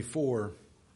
4,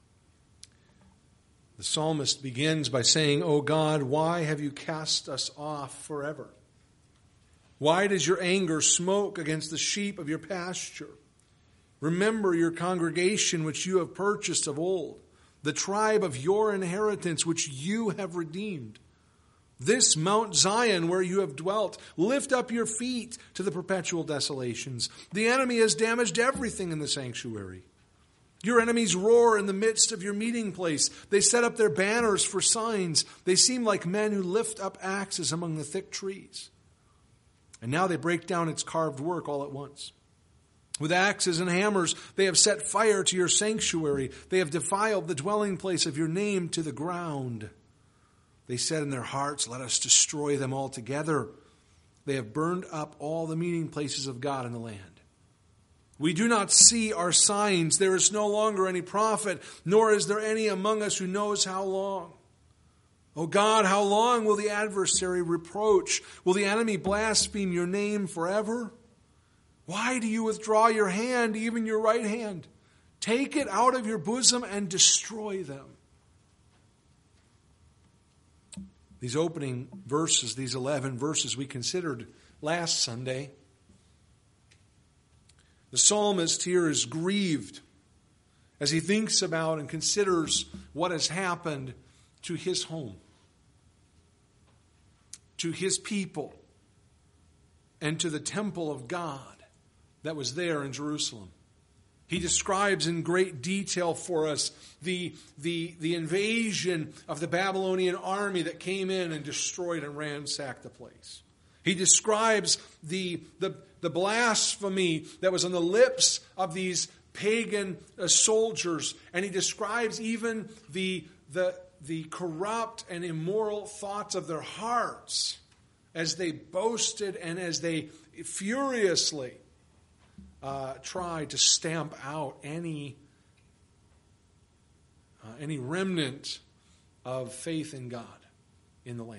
the psalmist begins by saying, "O God, why have you cast us off forever? Why does your anger smoke against the sheep of your pasture? Remember your congregation which you have purchased of old, the tribe of your inheritance which you have redeemed. This Mount Zion where you have dwelt, lift up your feet to the perpetual desolations. The enemy has damaged everything in the sanctuary. Your enemies roar in the midst of your meeting place. They set up their banners for signs. They seem like men who lift up axes among the thick trees. And now they break down its carved work all at once. With axes and hammers, they have set fire to your sanctuary. They have defiled the dwelling place of your name to the ground. They said in their hearts, let us destroy them altogether. They have burned up all the meeting places of God in the land. We do not see our signs. There is no longer any prophet, nor is there any among us who knows how long. O God, how long will the adversary reproach? Will the enemy blaspheme your name forever? Why do you withdraw your hand, even your right hand? Take it out of your bosom and destroy them." These opening verses, these 11 verses we considered last Sunday, the psalmist here is grieved as he thinks about and considers what has happened to his home, to his people, and to the temple of God that was there in Jerusalem. He describes in great detail for us the invasion of the Babylonian army that came in and destroyed and ransacked the place. He describes the blasphemy that was on the lips of these pagan soldiers, and he describes even the corrupt and immoral thoughts of their hearts as they boasted and as they furiously tried to stamp out any remnant of faith in God in the land.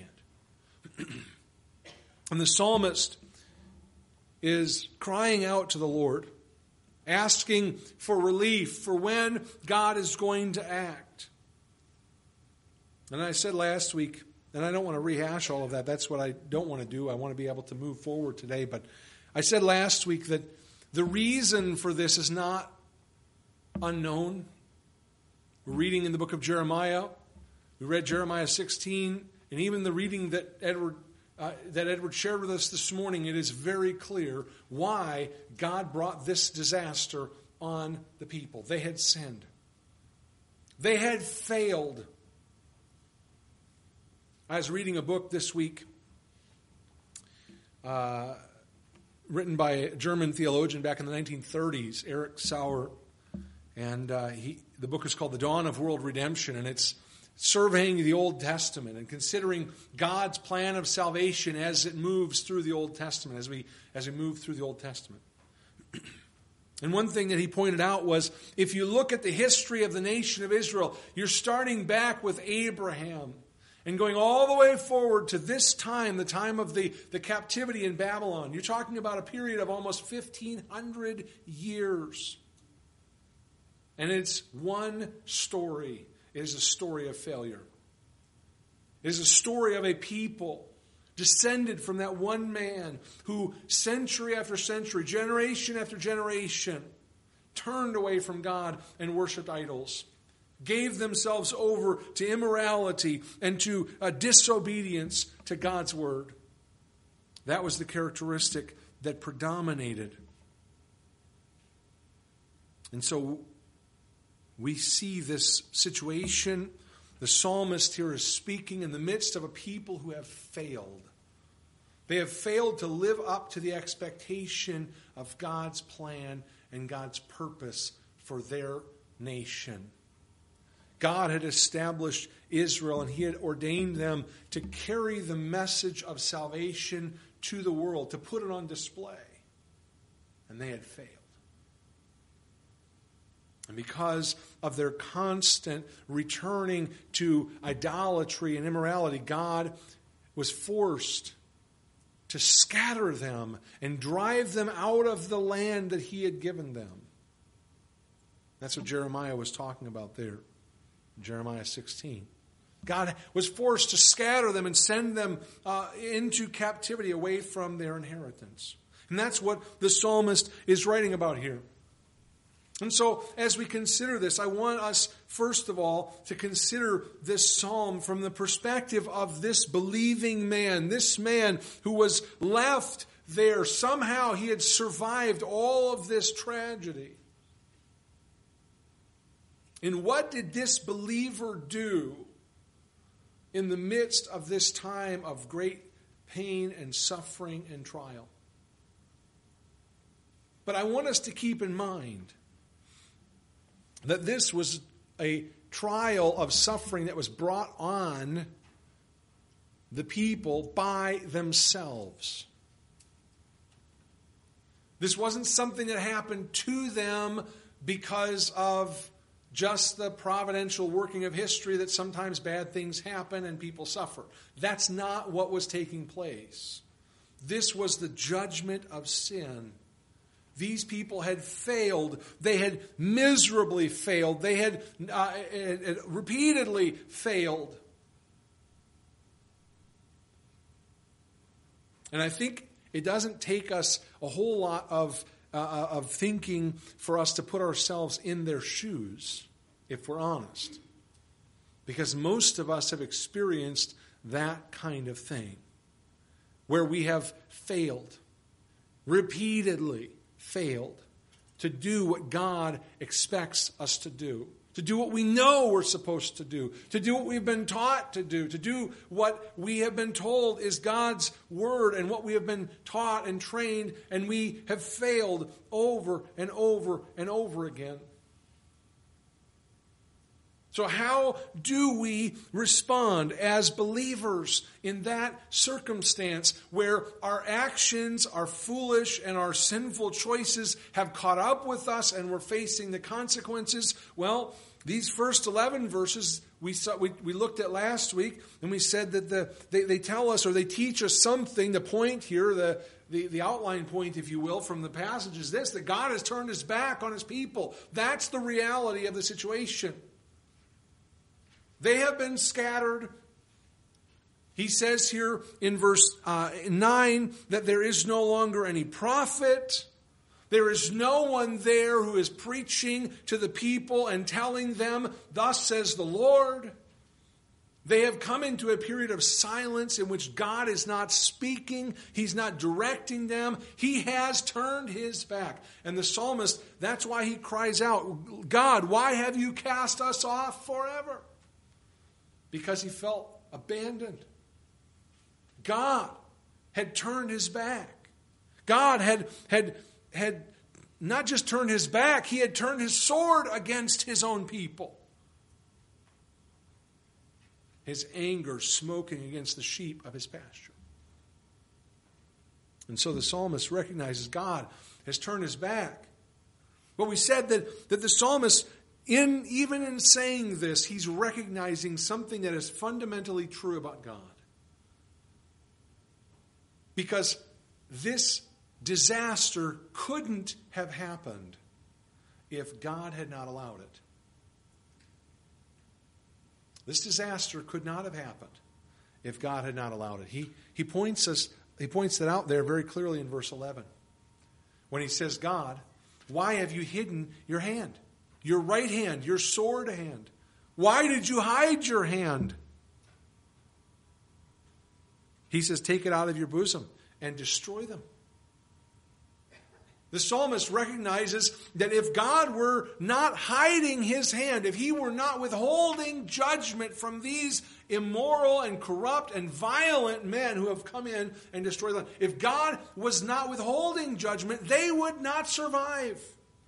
And the psalmist is crying out to the Lord, asking for relief for when God is going to act. And I said last week, and I don't want to rehash all of that. That's what I don't want to do. I want to be able to move forward today. But I said last week that the reason for this is not unknown. We're reading in the book of Jeremiah. We read Jeremiah 16, and even the reading that Edward shared with us this morning, it is very clear why God brought this disaster on the people. They had sinned. They had failed. I was reading a book this week written by a German theologian back in the 1930s, Erich Sauer. And the book is called The Dawn of World Redemption, and it's surveying the Old Testament and considering God's plan of salvation as it moves through the Old Testament, as we move through the Old Testament. And one thing that he pointed out was, if you look at the history of the nation of Israel, you're starting back with Abraham and going all the way forward to this time, the time of the captivity in Babylon. You're talking about a period of almost 1,500 years. And it's one story. It is a story of failure. It is a story of a people descended from that one man who century after century, generation after generation, turned away from God and worshipped idols, gave themselves over to immorality and to disobedience to God's word. That was the characteristic that predominated. And so we see this situation. The psalmist here is speaking in the midst of a people who have failed. They have failed to live up to the expectation of God's plan and God's purpose for their nation. God had established Israel, and he had ordained them to carry the message of salvation to the world, to put it on display. And they had failed. And because of their constant returning to idolatry and immorality, God was forced to scatter them and drive them out of the land that he had given them. That's what Jeremiah was talking about there. Jeremiah 16. God was forced to scatter them and send them into captivity away from their inheritance. And that's what the psalmist is writing about here. And so, as we consider this, I want us, first of all, to consider this psalm from the perspective of this believing man, this man who was left there. Somehow he had survived all of this tragedy. And what did this believer do in the midst of this time of great pain and suffering and trial? But I want us to keep in mind that this was a trial of suffering that was brought on the people by themselves. This wasn't something that happened to them because of just the providential working of history that sometimes bad things happen and people suffer. That's not what was taking place. This was the judgment of sin. These people had failed. They had miserably failed. They had repeatedly failed. And I think it doesn't take us a whole lot of thinking for us to put ourselves in their shoes, if we're honest. Because most of us have experienced that kind of thing, where we have failed, repeatedly failed to do what God expects us to do what we know we're supposed to do what we've been taught to do what we have been told is God's word and what we have been taught and trained, and we have failed over and over and over again. So how do we respond as believers in that circumstance where our actions are foolish and our sinful choices have caught up with us and we're facing the consequences? Well, these first 11 verses we looked at last week, and we said that they tell us, or they teach us something. The point here, the outline point, if you will, from the passage is this: that God has turned his back on his people. That's the reality of the situation. They have been scattered. He says here in verse 9 that there is no longer any prophet. There is no one there who is preaching to the people and telling them, "Thus says the Lord." They have come into a period of silence in which God is not speaking. He's not directing them. He has turned his back. And the psalmist, that's why he cries out, "God, why have you cast us off forever?" Because he felt abandoned. God had turned his back. God had not just turned his back, he had turned his sword against his own people. His anger smoking against the sheep of his pasture. And so the psalmist recognizes God has turned his back. But we said that the psalmist, even in saying this, he's recognizing something that is fundamentally true about God. Because this disaster couldn't have happened if God had not allowed it. This disaster could not have happened if God had not allowed it. He points it out there very clearly in verse 11. When he says, "God, why have you hidden your hand? Your right hand, your sword hand. Why did you hide your hand?" He says, "Take it out of your bosom and destroy them." The psalmist recognizes that if God were not hiding his hand, if he were not withholding judgment from these immoral and corrupt and violent men who have come in and destroyed them, if God was not withholding judgment, they would not survive.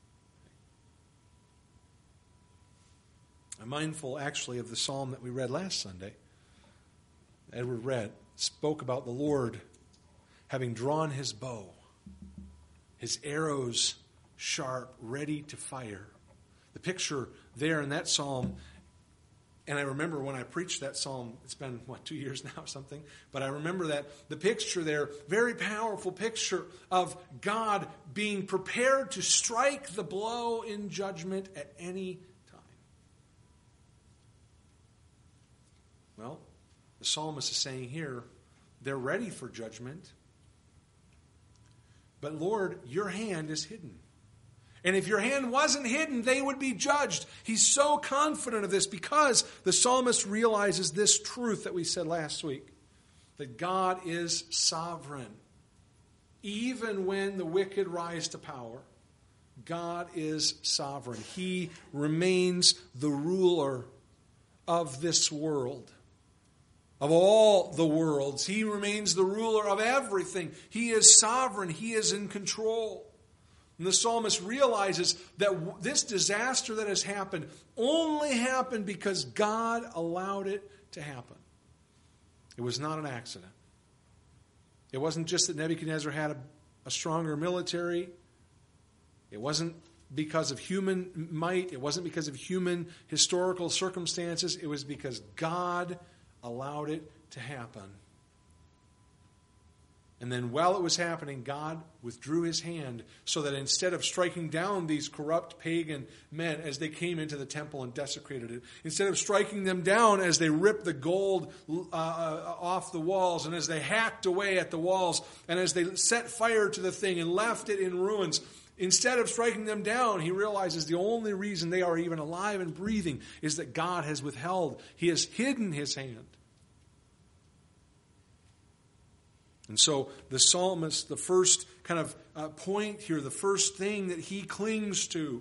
I'm mindful actually of the psalm that we read last Sunday. Edward spoke about the Lord having drawn his bow, his arrows sharp, ready to fire. The picture there in that psalm And I remember when I preached that psalm, it's been, 2 years now or something, but I remember that the picture there, very powerful picture of God being prepared to strike the blow in judgment at any time. Well, the psalmist is saying here, they're ready for judgment, but Lord, your hand is hidden. And if your hand wasn't hidden, they would be judged. He's so confident of this because the psalmist realizes this truth that we said last week, that God is sovereign. Even when the wicked rise to power, God is sovereign. He remains the ruler of this world, of all the worlds. He remains the ruler of everything. He is sovereign. He is in control. And the psalmist realizes that this disaster that has happened only happened because God allowed it to happen. It was not an accident. It wasn't just that Nebuchadnezzar had a stronger military. It wasn't because of human might. It wasn't because of human historical circumstances. It was because God allowed it to happen. And then while it was happening, God withdrew his hand so that instead of striking down these corrupt pagan men as they came into the temple and desecrated it, instead of striking them down as they ripped the gold off the walls and as they hacked away at the walls and as they set fire to the thing and left it in ruins, instead of striking them down, he realizes the only reason they are even alive and breathing is that God has withheld. He has hidden his hand. And so the psalmist, the first kind of point here, the first thing that he clings to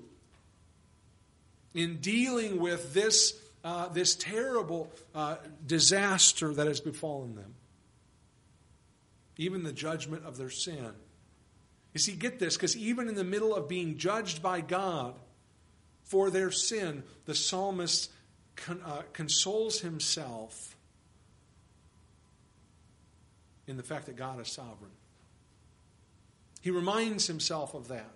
in dealing with this terrible disaster that has befallen them, even the judgment of their sin. You see, get this, because even in the middle of being judged by God for their sin, the psalmist consoles himself in the fact that God is sovereign. He reminds himself of that.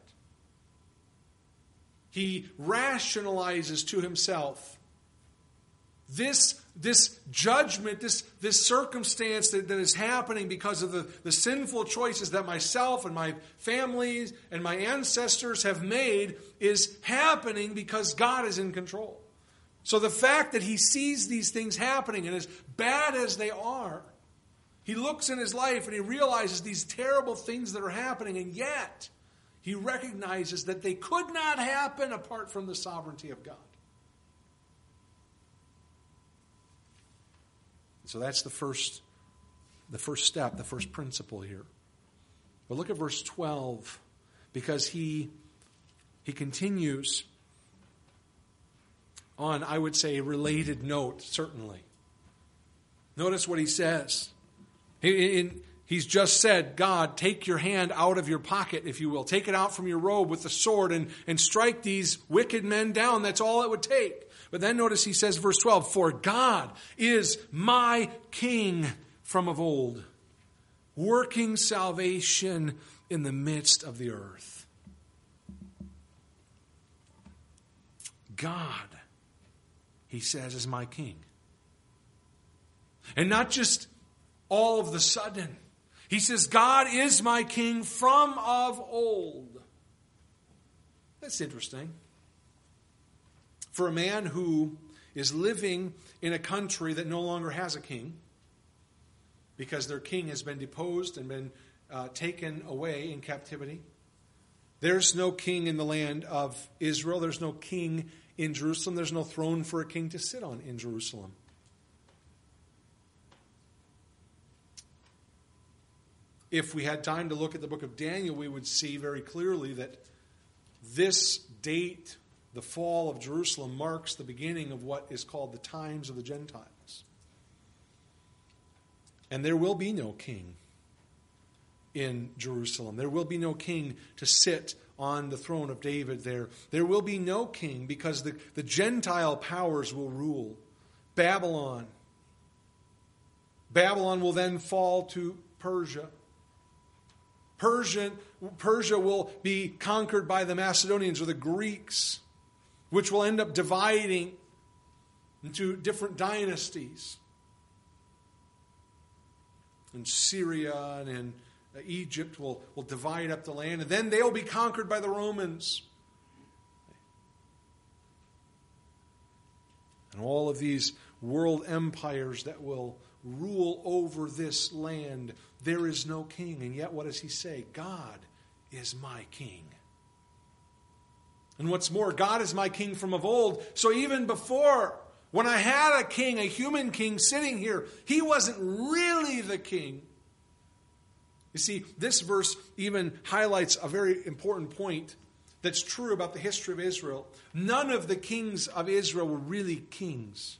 He rationalizes to himself this judgment, this circumstance that is happening because of the sinful choices that myself and my families and my ancestors have made is happening because God is in control. So the fact that he sees these things happening, and as bad as they are, he looks in his life and he realizes these terrible things that are happening, and yet he recognizes that they could not happen apart from the sovereignty of God. So that's the first step, the first principle here. But look at verse 12, because he continues on, I would say, a related note, certainly. Notice what he says. He's just said, God, take your hand out of your pocket, if you will. Take it out from your robe with the sword and strike these wicked men down. That's all it would take. But then notice he says, verse 12, for God is my king from of old, working salvation in the midst of the earth. God, he says, is my king. And not just all of the sudden. He says, God is my king from of old. That's interesting. For a man who is living in a country that no longer has a king, because their king has been deposed and been taken away in captivity. There's no king in the land of Israel. There's no king in Jerusalem. There's no throne for a king to sit on in Jerusalem. If we had time to look at the book of Daniel, we would see very clearly that this date, the fall of Jerusalem, marks the beginning of what is called the times of the Gentiles. And there will be no king in Jerusalem. There will be no king to sit on the throne of David there. There will be no king because the Gentile powers will rule. Babylon will then fall to Persia. Persia will be conquered by the Macedonians or the Greeks, which will end up dividing into different dynasties. And Syria and Egypt will divide up the land, and then they'll be conquered by the Romans. And all of these world empires that will rule over this land, there is no king. And yet, what does he say? God is my king. And what's more, God is my king from of old. So even before, when I had a king, a human king sitting here, he wasn't really the king. You see, this verse even highlights a very important point that's true about the history of Israel. None of the kings of Israel were really kings.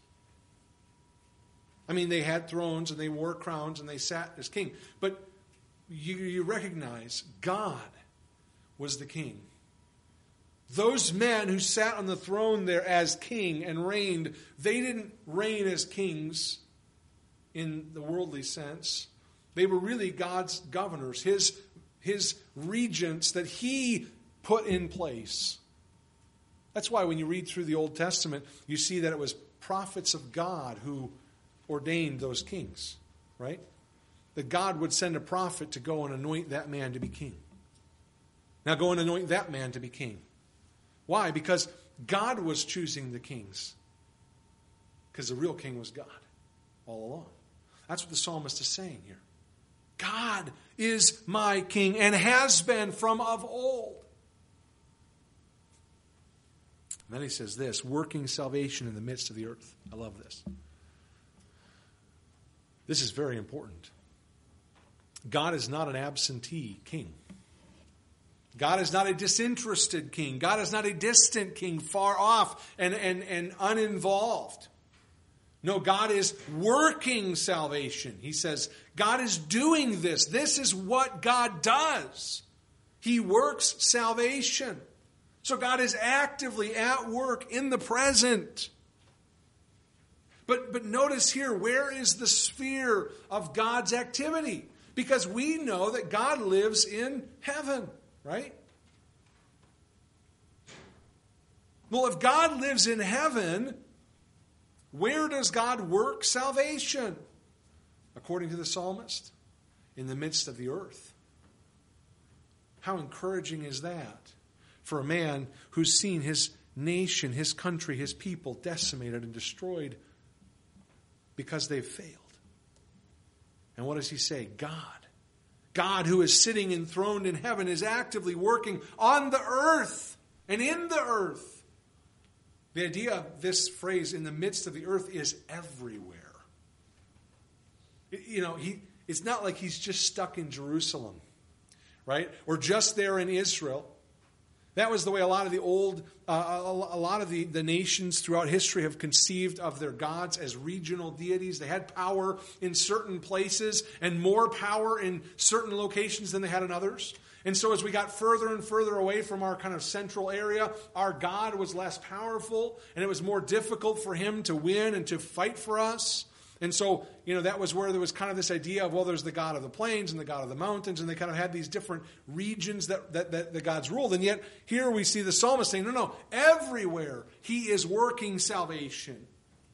I mean, they had thrones and they wore crowns and they sat as king. But you recognize God was the king. Those men who sat on the throne there as king and reigned, they didn't reign as kings in the worldly sense. They were really God's governors, his regents that he put in place. That's why when you read through the Old Testament, you see that it was prophets of God who ordained those kings, right? That God would send a prophet to go and anoint that man to be king. Now go and anoint that man to be king. Why? Because God was choosing the kings. Because the real king was God all along. That's what the psalmist is saying here. God is my king and has been from of old. And then he says this, working salvation in the midst of the earth. I love this. This is very important. God is not an absentee king. God is not a disinterested king. God is not a distant king, far off and uninvolved. No, God is working salvation. He says, God is doing this. This is what God does. He works salvation. So God is actively at work in the present. But notice here, where is the sphere of God's activity? Because we know that God lives in heaven, right? Well, if God lives in heaven, where does God work salvation? According to the psalmist, in the midst of the earth. How encouraging is that for a man who's seen his nation, his country, his people decimated and destroyed because they've failed. And what does he say? God who is sitting enthroned in heaven is actively working on the earth and in the earth. The idea of this phrase, in the midst of the earth, is everywhere. You know, it's not like he's just stuck in Jerusalem, right? Or just there in Israel. That was the way a lot of the nations throughout history have conceived of their gods as regional deities. They had power in certain places and more power in certain locations than they had in others. And so as we got further and further away from our kind of central area, our God was less powerful, and it was more difficult for him to win and to fight for us. And so, that was where there was kind of this idea of, well, there's the God of the plains and the God of the mountains, and they kind of had these different regions that the gods ruled. And yet, here we see the psalmist saying, no, everywhere he is working salvation.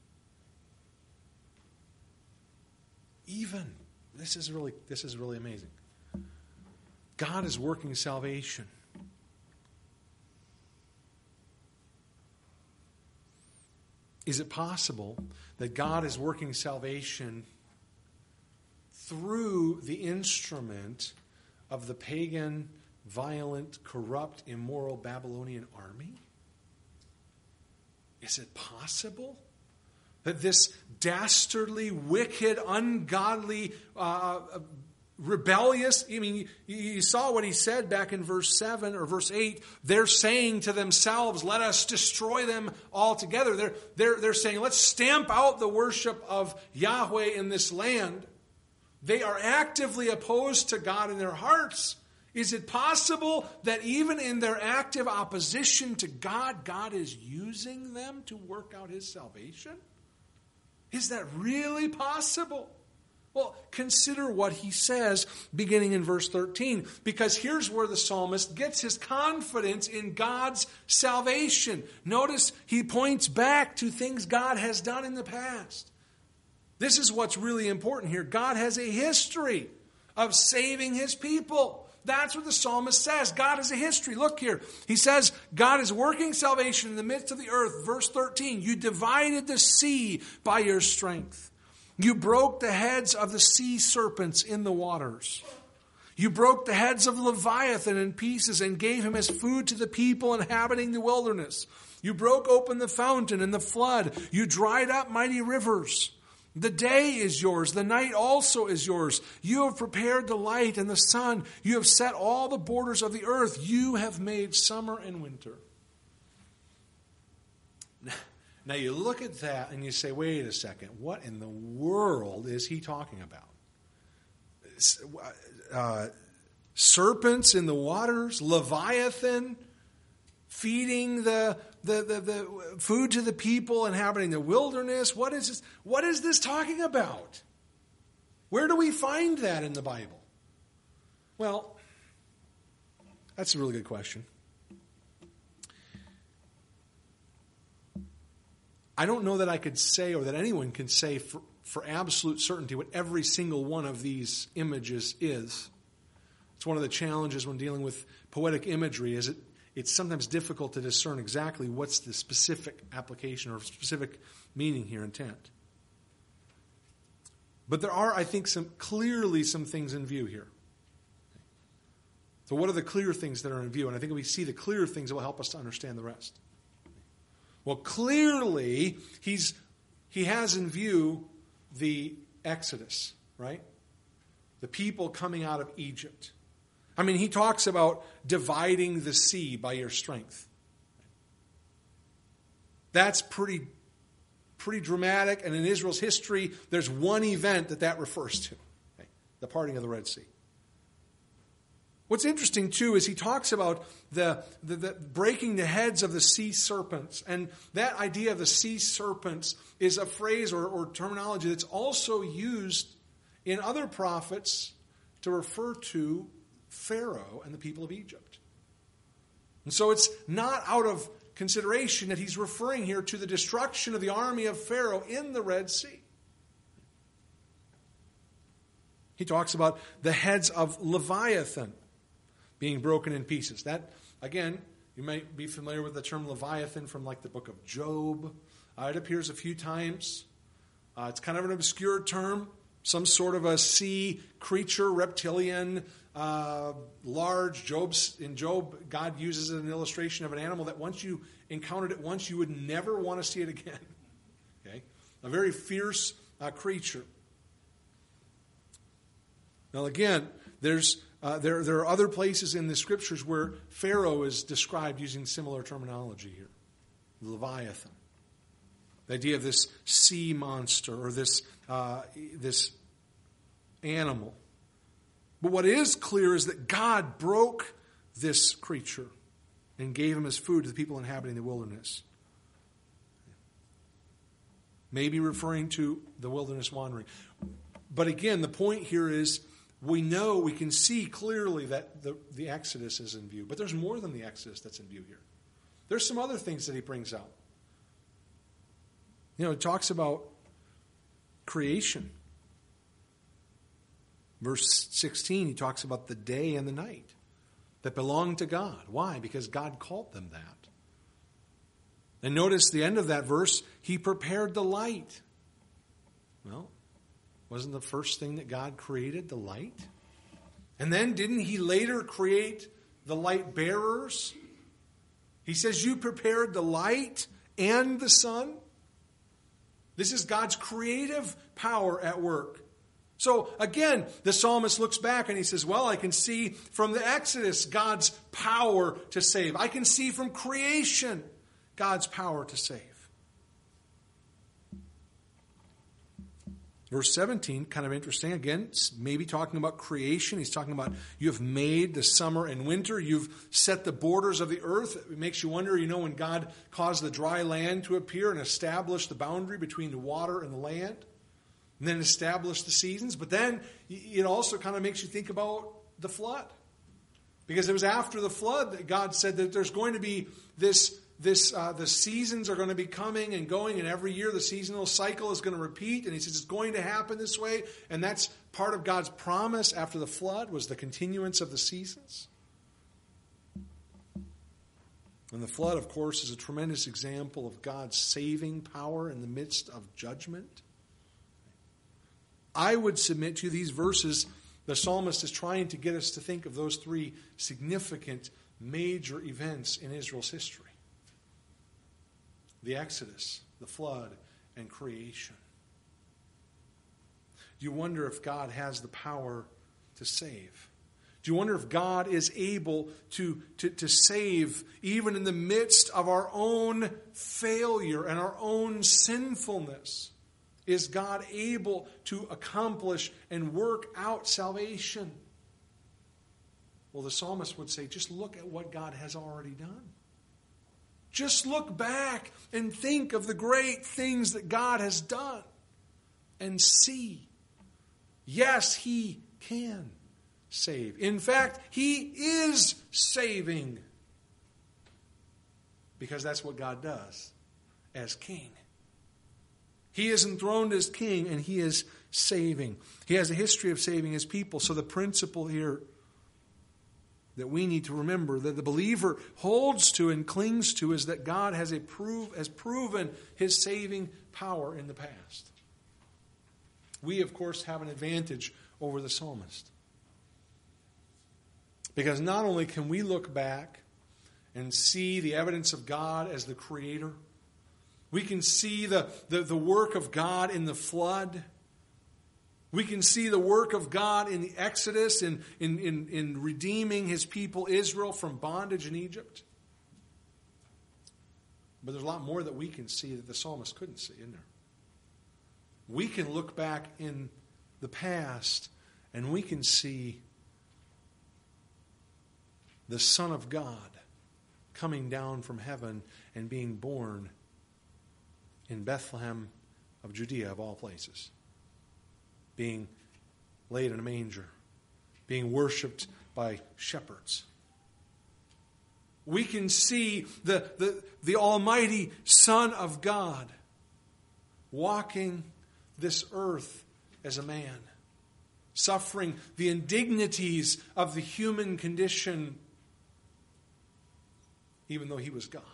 Even, this is really amazing. God is working salvation. Is it possible that God is working salvation through the instrument of the pagan, violent, corrupt, immoral Babylonian army? Is it possible that this dastardly, wicked, ungodly, rebellious, you saw what he said back in verse 7 or verse 8. They're saying to themselves, let us destroy them altogether. They're saying, let's stamp out the worship of Yahweh in this land. They are actively opposed to God in their hearts. Is it possible that even in their active opposition to God, God is using them to work out his salvation? Is that really possible? Well, consider what he says beginning in verse 13, because here's where the psalmist gets his confidence in God's salvation. Notice he points back to things God has done in the past. This is what's really important here. God has a history of saving his people. That's what the psalmist says. God has a history. Look here. He says, God is working salvation in the midst of the earth. Verse 13, you divided the sea by your strength. You broke the heads of the sea serpents in the waters. You broke the heads of Leviathan in pieces and gave him as food to the people inhabiting the wilderness. You broke open the fountain and the flood. You dried up mighty rivers. The day is yours. The night also is yours. You have prepared the light and the sun. You have set all the borders of the earth. You have made summer and winter. Now you look at that and you say, wait a second, what in the world is he talking about? Serpents in the waters, Leviathan feeding the food to the people inhabiting the wilderness. What is this? What is this talking about? Where do we find that in the Bible? Well, that's a really good question. I don't know that I could say, or that anyone can say for absolute certainty, what every single one of these images is. It's one of the challenges when dealing with poetic imagery, is it's sometimes difficult to discern exactly what's the specific application or specific meaning here, intent. But there are, I think, clearly some things in view here. So what are the clear things that are in view? And I think if we see the clear things, it will help us to understand the rest. Well, clearly, he has in view the Exodus, right? The people coming out of Egypt. I mean, he talks about dividing the sea by your strength. That's pretty dramatic, and in Israel's history, there's one event that refers to, okay? The parting of the Red Sea. What's interesting, too, is he talks about the breaking the heads of the sea serpents. And that idea of the sea serpents is a phrase or terminology that's also used in other prophets to refer to Pharaoh and the people of Egypt. And so it's not out of consideration that he's referring here to the destruction of the army of Pharaoh in the Red Sea. He talks about the heads of Leviathan being broken in pieces. That, again, you might be familiar with the term Leviathan from like the book of Job. It appears a few times. It's kind of an obscure term. Some sort of a sea creature, reptilian, large. In Job, God uses an illustration of an animal that once you encountered it once, you would never want to see it again. Okay? A very fierce creature. Now again, there are other places in the Scriptures where Pharaoh is described using similar terminology here. Leviathan. The idea of this sea monster or this animal. But what is clear is that God broke this creature and gave him as food to the people inhabiting the wilderness. Maybe referring to the wilderness wandering. But again, the point here is we can see clearly that the Exodus is in view. But there's more than the Exodus that's in view here. There's some other things that he brings out. It talks about creation. Verse 16, he talks about the day and the night that belong to God. Why? Because God called them that. And notice the end of that verse, he prepared the light. Well, wasn't the first thing that God created the light? And then didn't he later create the light bearers? He says, you prepared the light and the sun. This is God's creative power at work. So again, the psalmist looks back and he says, well, I can see from the Exodus God's power to save. I can see from creation God's power to save. Verse 17, kind of interesting. Again, maybe talking about creation. He's talking about you have made the summer and winter. You've set the borders of the earth. It makes you wonder, when God caused the dry land to appear and establish the boundary between the water and the land. and then established the seasons. But then it also kind of makes you think about the flood. Because it was after the flood that God said that there's going to be the seasons are going to be coming and going, and every year the seasonal cycle is going to repeat. And he says it's going to happen this way. And that's part of God's promise after the flood, was the continuance of the seasons. And the flood, of course, is a tremendous example of God's saving power in the midst of judgment. I would submit to you these verses, the psalmist is trying to get us to think of those three significant major events in Israel's history: the Exodus, the flood, and creation. Do you wonder if God has the power to save? Do you wonder if God is able to save even in the midst of our own failure and our own sinfulness? Is God able to accomplish and work out salvation? Well, the psalmist would say, just look at what God has already done. Just look back and think of the great things that God has done and see. Yes, He can save. In fact, He is saving, because that's what God does as King. He is enthroned as King, and He is saving. He has a history of saving His people. So the principle here that we need to remember, that the believer holds to and clings to, is that God has proven His saving power in the past. We, of course, have an advantage over the psalmist. Because not only can we look back and see the evidence of God as the Creator, we can see the work of God in the flood. We can see the work of God in the Exodus, in redeeming His people Israel from bondage in Egypt. But there's a lot more that we can see that the psalmist couldn't see, isn't there? We can look back in the past and we can see the Son of God coming down from heaven and being born in Bethlehem of Judea, of all places. Being laid in a manger. Being worshipped by shepherds. We can see the almighty Son of God walking this earth as a man. Suffering the indignities of the human condition, even though He was God.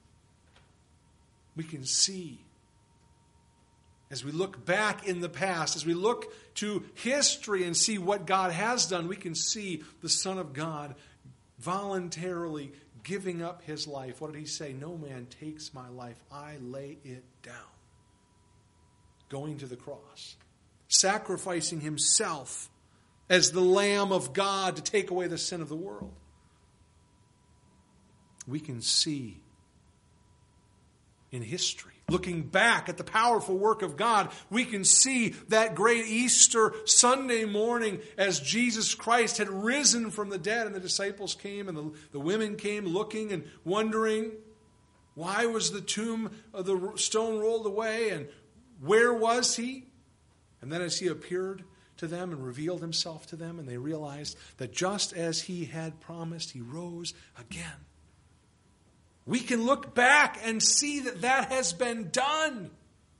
We can see, as we look back in the past, as we look to history and see what God has done, we can see the Son of God voluntarily giving up His life. What did He say? No man takes my life, I lay it down. Going to the cross. Sacrificing Himself as the Lamb of God to take away the sin of the world. We can see in history, looking back at the powerful work of God, we can see that great Easter Sunday morning as Jesus Christ had risen from the dead, and the disciples came and the women came looking and wondering, why was the tomb of the stone rolled away, and where was He? And then as He appeared to them and revealed Himself to them, and they realized that just as He had promised, He rose again. We can look back and see that has been done.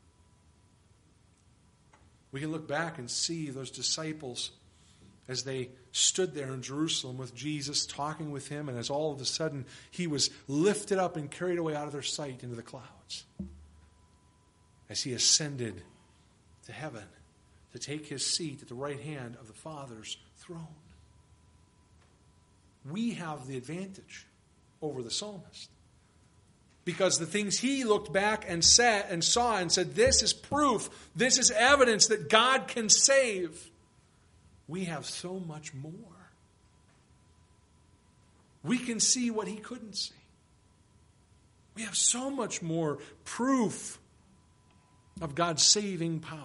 We can look back and see those disciples as they stood there in Jerusalem with Jesus, talking with Him, and as all of a sudden He was lifted up and carried away out of their sight into the clouds. As He ascended to heaven to take His seat at the right hand of the Father's throne. We have the advantage over the psalmist. Because the things he looked back and saw and said, this is proof, this is evidence that God can save. We have so much more. We can see what he couldn't see. We have so much more proof of God's saving power.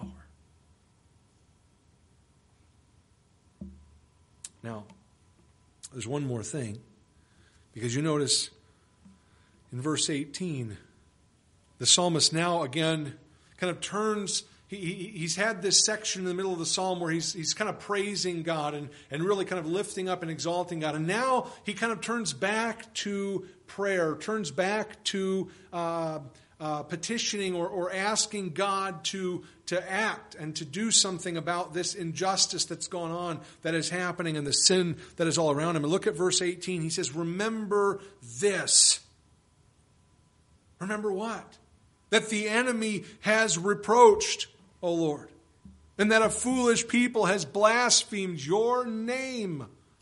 Now, there's one more thing. Because you notice in verse 18, the psalmist now again kind of turns he's had this section in the middle of the psalm where he's kind of praising God and really kind of lifting up and exalting God. And now he kind of turns back to prayer, turns back to petitioning or asking God to act and to do something about this injustice that's gone on, that is happening, and the sin that is all around him. And look at verse 18. He says, remember this. Remember what? That the enemy has reproached, O Lord, and that a foolish people has blasphemed your name.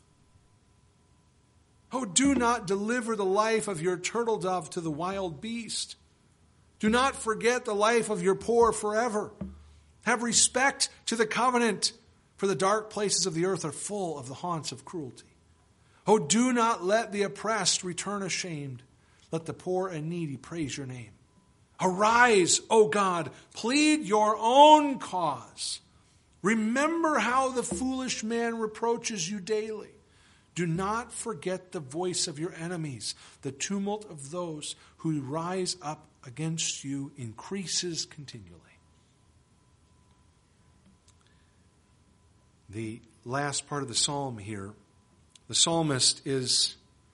Oh, do not deliver the life of your turtle dove to the wild beast. Do not forget the life of your poor forever. Have respect to the covenant, for the dark places of the earth are full of the haunts of cruelty. Oh, do not let the oppressed return ashamed. Let the poor and needy praise your name. Arise, O God, plead your own cause. Remember how the foolish man reproaches you daily. Do not forget the voice of your enemies. The tumult of those who rise up against you increases continually. The last part of the psalm here, the psalmist is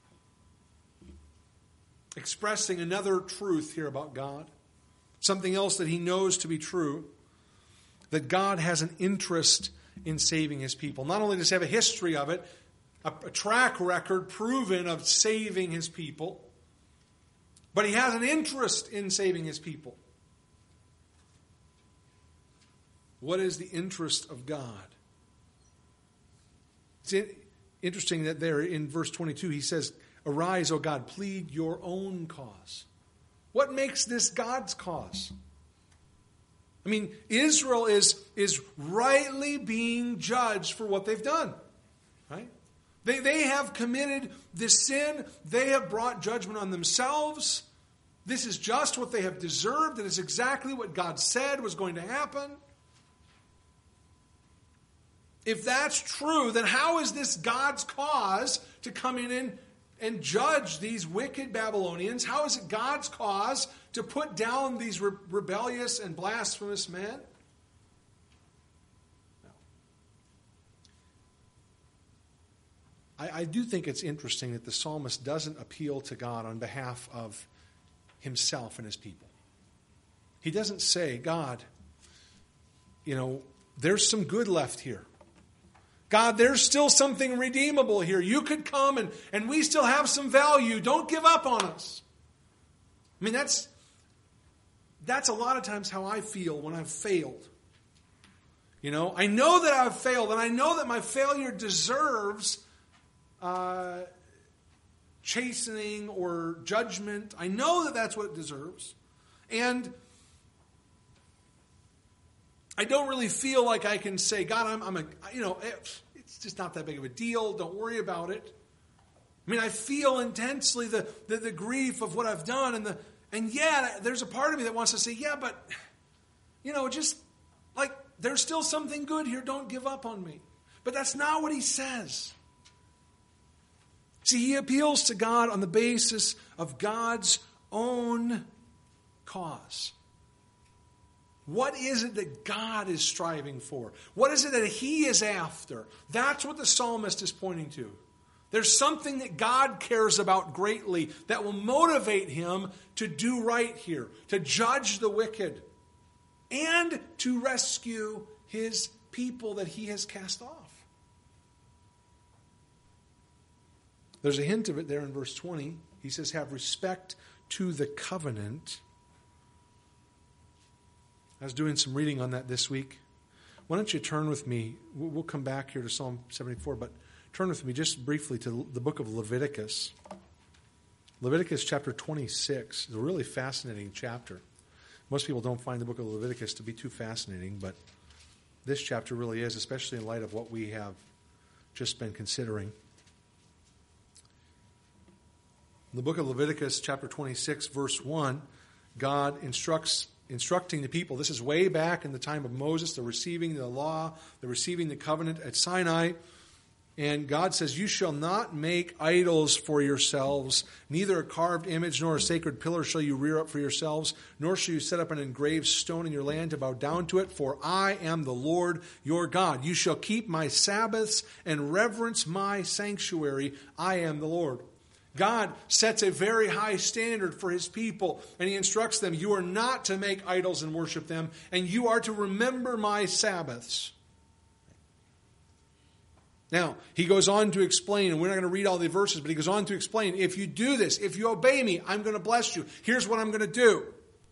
expressing another truth here about God. Something else that he knows to be true. That God has an interest in saving his people. Not only does he have a history of it, a track record proven of saving his people, but he has an interest in saving his people. What is the interest of God? It's interesting that there in verse 22 he says, arise, O God, plead your own cause. What makes this God's cause? I mean, Israel is rightly being judged for what they've done. Right? They have committed this sin. They have brought judgment on themselves. This is just what they have deserved. It is exactly what God said was going to happen. If that's true, then how is this God's cause to come in and judge these wicked Babylonians? How is it God's cause to put down these rebellious and blasphemous men? No. I do think it's interesting that the psalmist doesn't appeal to God on behalf of himself and his people. He doesn't say, God, there's some good left here. God, there's still something redeemable here. You could come and we still have some value. Don't give up on us. I mean, that's a lot of times how I feel when I've failed. I know that I've failed, and I know that my failure deserves chastening or judgment. I know that that's what it deserves. And I don't really feel like I can say, God, it's just not that big of a deal. Don't worry about it. I mean, I feel intensely the grief of what I've done, and yet there's a part of me that wants to say, yeah, but just like there's still something good here. Don't give up on me. But that's not what he says. See, he appeals to God on the basis of God's own cause. What is it that God is striving for? What is it that he is after? That's what the psalmist is pointing to. There's something that God cares about greatly that will motivate him to do right here, to judge the wicked, and to rescue his people that he has cast off. There's a hint of it there in verse 20. He says, have respect to the covenant. I was doing some reading on that this week. Why don't you turn with me? We'll come back here to Psalm 74, but turn with me just briefly to the book of Leviticus. Leviticus chapter 26 is a really fascinating chapter. Most people don't find the book of Leviticus to be too fascinating, but this chapter really is, especially in light of what we have just been considering. In the book of Leviticus chapter 26, verse 1, God instructing the people. This is way back in the time of Moses. They're receiving the law. They're receiving the covenant at Sinai. And God says, you shall not make idols for yourselves, neither a carved image nor a sacred pillar shall you rear up for yourselves, nor shall you set up an engraved stone in your land to bow down to it, for I am the Lord your God. You shall keep my Sabbaths and reverence my sanctuary. I am the Lord. God sets a very high standard for his people, and he instructs them, you are not to make idols and worship them, and you are to remember my Sabbaths. Now, he goes on to explain, and we're not going to read all the verses, but he goes on to explain, if you do this, if you obey me, I'm going to bless you. Here's what I'm going to do.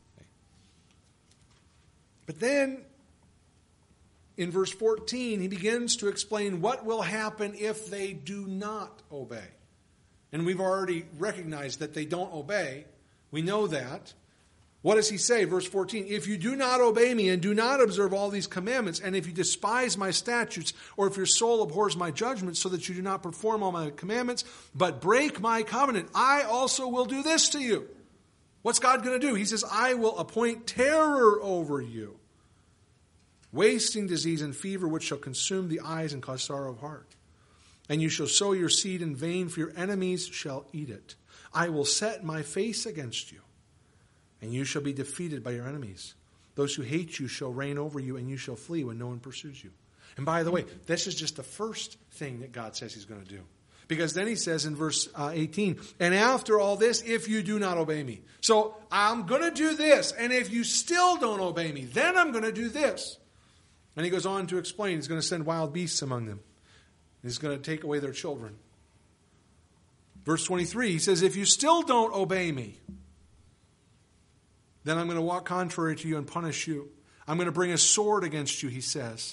But then, in verse 14, he begins to explain what will happen if they do not obey. And we've already recognized that they don't obey. We know that. What does he say? Verse 14, if you do not obey me and do not observe all these commandments, and if you despise my statutes, or if your soul abhors my judgments, so that you do not perform all my commandments, but break my covenant, I also will do this to you. What's God going to do? He says, I will appoint terror over you, wasting disease and fever, which shall consume the eyes and cause sorrow of heart. And you shall sow your seed in vain, for your enemies shall eat it. I will set my face against you, and you shall be defeated by your enemies. Those who hate you shall reign over you, and you shall flee when no one pursues you. And by the way, this is just the first thing that God says he's going to do. Because then he says in verse 18, and after all this, if you do not obey me. So I'm going to do this, and if you still don't obey me, then I'm going to do this. And he goes on to explain, he's going to send wild beasts among them. He's going to take away their children. Verse 23, he says, if you still don't obey me, then I'm going to walk contrary to you and punish you. I'm going to bring a sword against you, he says.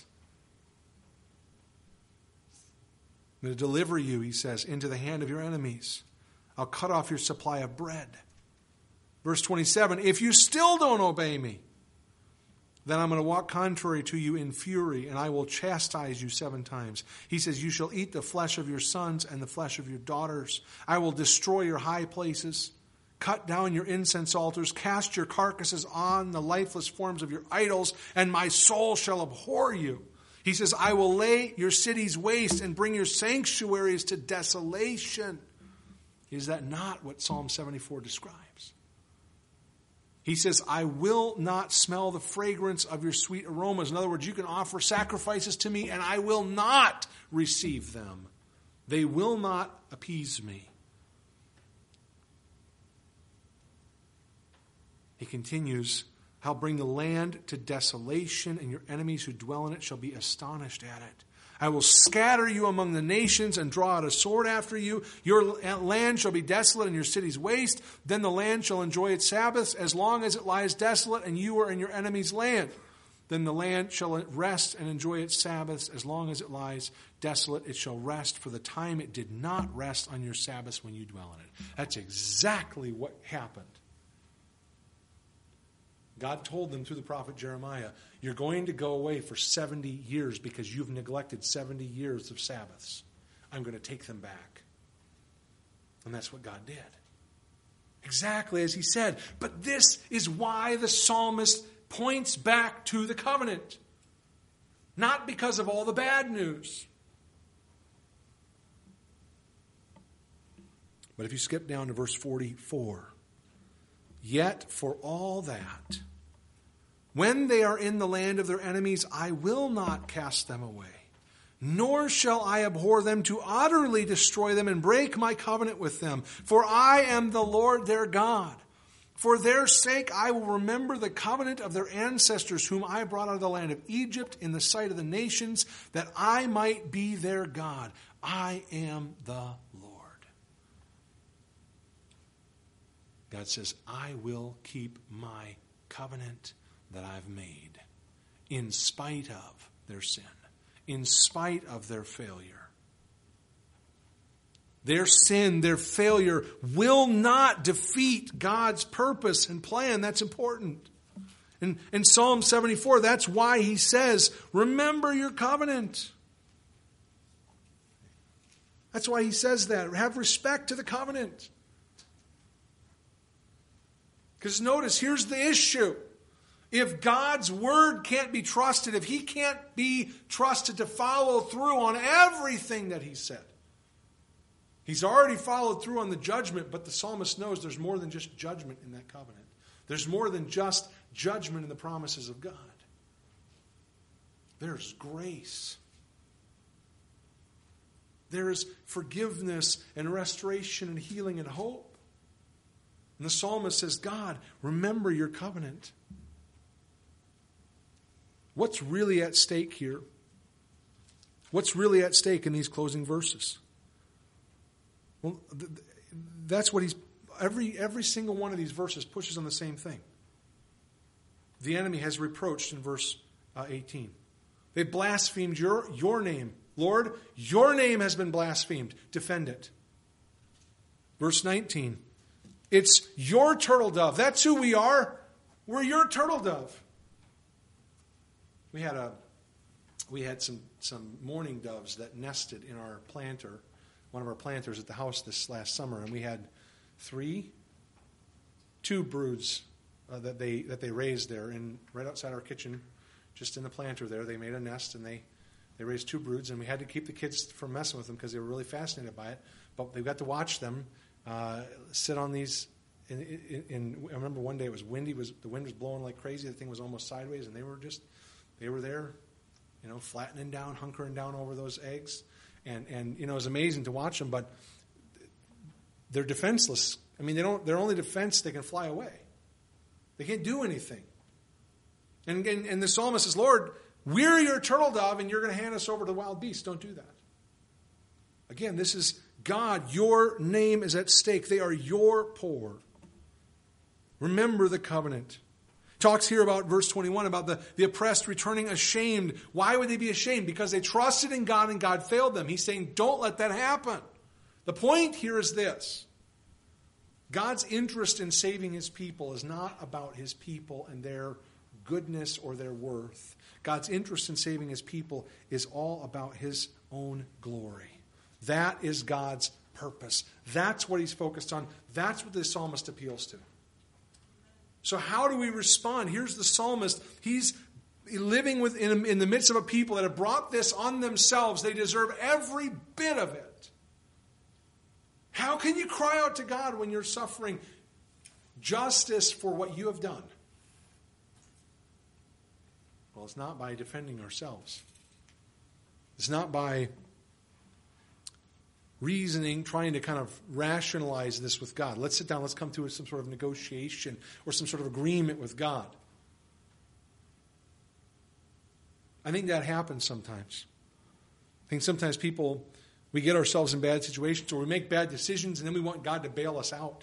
I'm going to deliver you, he says, into the hand of your enemies. I'll cut off your supply of bread. Verse 27, if you still don't obey me, then I'm going to walk contrary to you in fury, and I will chastise you 7 times. He says, you shall eat the flesh of your sons and the flesh of your daughters. I will destroy your high places. Cut down your incense altars, cast your carcasses on the lifeless forms of your idols, and my soul shall abhor you. He says, I will lay your cities waste and bring your sanctuaries to desolation. Is that not what Psalm 74 describes? He says, I will not smell the fragrance of your sweet aromas. In other words, you can offer sacrifices to me, and I will not receive them. They will not appease me. He continues, I'll bring the land to desolation, and your enemies who dwell in it shall be astonished at it. I will scatter you among the nations and draw out a sword after you. Your land shall be desolate and your cities waste. Then the land shall enjoy its Sabbaths as long as it lies desolate and you are in your enemy's land. Then the land shall rest and enjoy its Sabbaths as long as it lies desolate. It shall rest for the time it did not rest on your Sabbaths when you dwell in it. That's exactly what happened. God told them through the prophet Jeremiah, you're going to go away for 70 years because you've neglected 70 years of Sabbaths. I'm going to take them back. And that's what God did. Exactly as he said. But this is why the psalmist points back to the covenant. Not because of all the bad news. But if you skip down to verse 44, yet for all that, when they are in the land of their enemies, I will not cast them away, nor shall I abhor them to utterly destroy them and break my covenant with them. For I am the Lord their God. For their sake I will remember the covenant of their ancestors, whom I brought out of the land of Egypt in the sight of the nations, that I might be their God. I am the Lord. God says, I will keep my covenant that I've made in spite of their sin, in spite of their failure. Their sin, their failure will not defeat God's purpose and plan. That's important. In Psalm 74, that's why he says, remember your covenant. That's why he says that. Have respect to the covenant. Because notice, here's the issue. If God's word can't be trusted, if he can't be trusted to follow through on everything that he said, he's already followed through on the judgment, but the psalmist knows there's more than just judgment in that covenant. There's more than just judgment in the promises of God. There's grace. There's forgiveness and restoration and healing and hope. And the psalmist says, God, remember your covenant. What's really at stake here? What's really at stake in these closing verses? Well, that's what every single one of these verses pushes on the same thing. The enemy has reproached in verse 18. They blasphemed your name. Lord, your name has been blasphemed. Defend it. Verse 19. It's your turtle dove. That's who we are. We're your turtle dove. We had some mourning doves that nested in our planter, one of our planters at the house this last summer, and we had two broods that they raised there, right outside our kitchen, just in the planter there. They made a nest and they raised two broods, and we had to keep the kids from messing with them because they were really fascinated by it. But they got to watch them sit on these. I remember one day it was windy. The wind was blowing like crazy. The thing was almost sideways, and they were there, flattening down, hunkering down over those eggs. And it was amazing to watch them, but they're defenseless. I mean, their only defense, they can fly away. They can't do anything. And the psalmist says, Lord, we're your turtle dove, and you're going to hand us over to the wild beasts. Don't do that. Again, this is God. Your name is at stake. They are your poor. Remember the covenant. Talks here about verse 21 about the oppressed returning ashamed. Why would they be ashamed? Because they trusted in God and God failed them. He's saying, don't let that happen. The point here is this. God's interest in saving his people is not about his people and their goodness or their worth. God's interest in saving his people is all about his own glory. That is God's purpose. That's what he's focused on. That's what the psalmist appeals to. So how do we respond? Here's the psalmist. He's living in the midst of a people that have brought this on themselves. They deserve every bit of it. How can you cry out to God when you're suffering justice for what you have done? Well, it's not by defending ourselves. It's not by reasoning, trying to kind of rationalize this with God. Let's sit down, let's come to some sort of negotiation or some sort of agreement with God. I think that happens sometimes. I think sometimes we get ourselves in bad situations or we make bad decisions and then we want God to bail us out.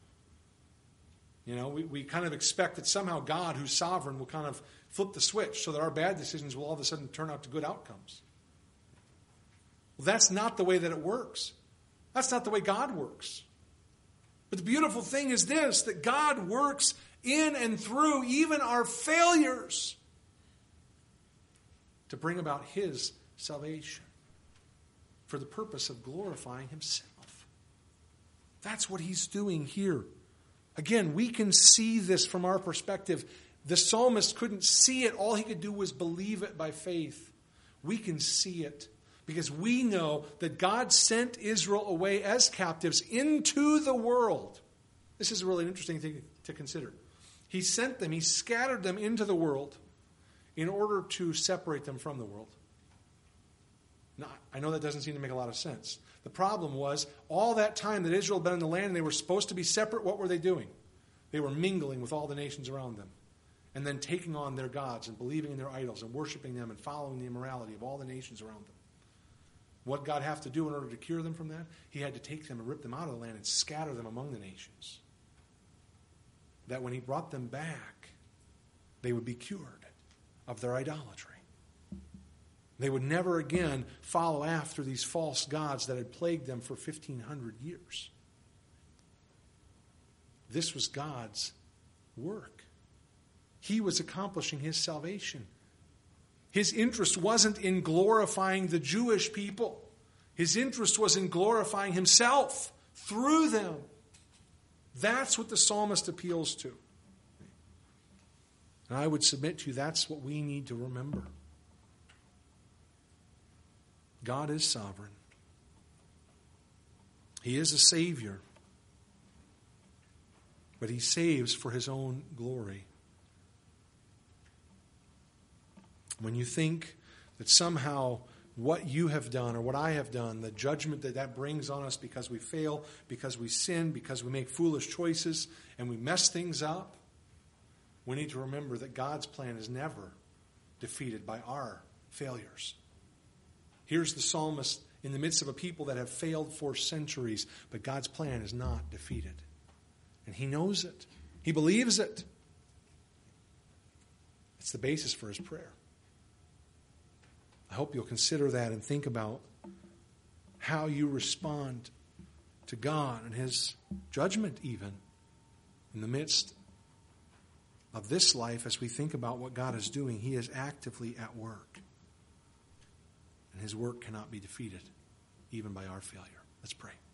We kind of expect that somehow God, who's sovereign, will kind of flip the switch so that our bad decisions will all of a sudden turn out to good outcomes. Well, that's not the way that it works. That's not the way God works. But the beautiful thing is this, that God works in and through even our failures to bring about his salvation for the purpose of glorifying himself. That's what he's doing here. Again, we can see this from our perspective. The psalmist couldn't see it. All he could do was believe it by faith. We can see it because we know that God sent Israel away as captives into the world. This is a really interesting thing to consider. He sent them, he scattered them into the world in order to separate them from the world. Now, I know that doesn't seem to make a lot of sense. The problem was, all that time that Israel had been in the land and they were supposed to be separate, what were they doing? They were mingling with all the nations around them and then taking on their gods and believing in their idols and worshiping them and following the immorality of all the nations around them. What did God have to do in order to cure them from that? He had to take them and rip them out of the land and scatter them among the nations. That when he brought them back, they would be cured of their idolatry. They would never again follow after these false gods that had plagued them for 1,500 years. This was God's work. He was accomplishing his salvation. His interest wasn't in glorifying the Jewish people. His interest was in glorifying himself through them. That's what the psalmist appeals to. And I would submit to you, that's what we need to remember. God is sovereign. He is a Savior. But He saves for His own glory. When you think that somehow what you have done or what I have done, the judgment that brings on us because we fail, because we sin, because we make foolish choices and we mess things up, we need to remember that God's plan is never defeated by our failures. Here's the psalmist in the midst of a people that have failed for centuries, but God's plan is not defeated. And He knows it. He believes it. It's the basis for his prayer. I hope you'll consider that and think about how you respond to God and His judgment even in the midst of this life. As we think about what God is doing, He is actively at work. And His work cannot be defeated even by our failure. Let's pray.